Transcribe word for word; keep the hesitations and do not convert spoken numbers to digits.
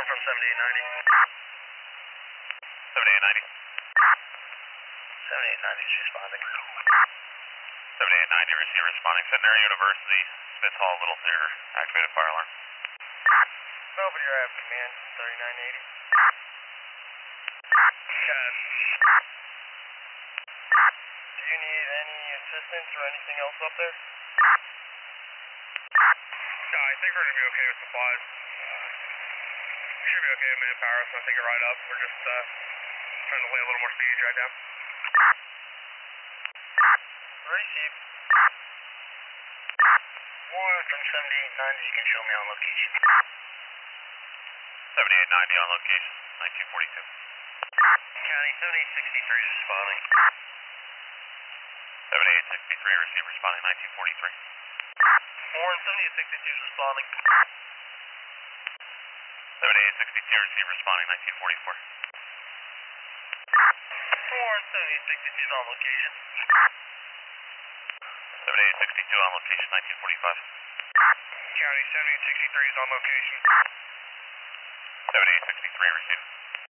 from seventy-eight ninety. seventy-eight ninety. seventy-eight ninety is responding. seventy-eight ninety, receiver responding. Centenary University, Smith Hall, Little Theater. Activated fire alarm. Nobody, you're at command, thirty-nine eighty. Cat. Do you need any assistance or anything else up there? No, I think we're going to be okay with supplies. We should be okay with manpower, so I'll take it right up. We're just uh, trying to lay a little more speed right now. Receive. One from seventy-eight ninety, you can show me on location. seventy-eight ninety on location, nineteen forty-two. County, seventy-eight sixty-three is responding. seventy-eight sixty-three, receiver responding, nineteen forty-three. Warren, seventy-eight sixty-two is responding. seventy-eight sixty-two, receiver responding, nineteen forty-four. Warren, seventy-eight sixty-two is on location. seventy-eight sixty-two on location, nineteen forty-five. County, seventy-eight sixty-three is on location. seventy-eight sixty-three, receive.